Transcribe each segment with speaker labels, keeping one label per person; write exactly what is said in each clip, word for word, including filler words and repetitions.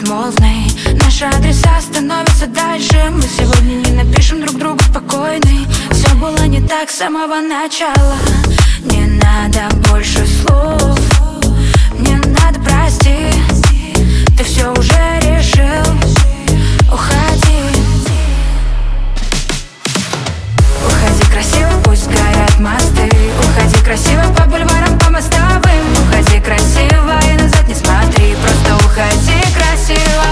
Speaker 1: безмолвной. Наши адреса становятся дальше. Мы сегодня не напишем друг другу спокойный. Все было не так с самого начала. Не надо больше слов, мне надо простить. Ты все уже решил, уходи. Уходи красиво, пусть горят мосты. Уходи красиво по бульварам, по мостовым. Уходи красиво и назад не смотри. Просто уходи красиво.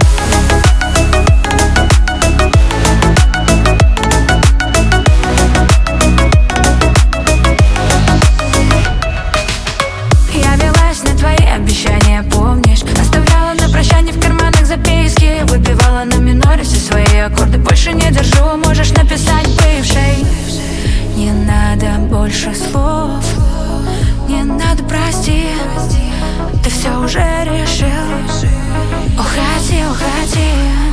Speaker 1: Я велась на твои обещания, помнишь? Оставляла на прощание в карманах записки. Выпивала на миноре все свои аккорды. Больше не держу, можешь написать бывшей. Не надо больше слов, не надо простить. Ты все уже решил, уходи, уходи.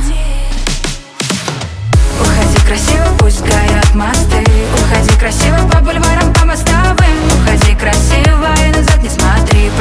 Speaker 1: Уходи красиво, пусть горят мосты. Уходи красиво по бульварам, по мостовым. Уходи красиво и назад не смотри.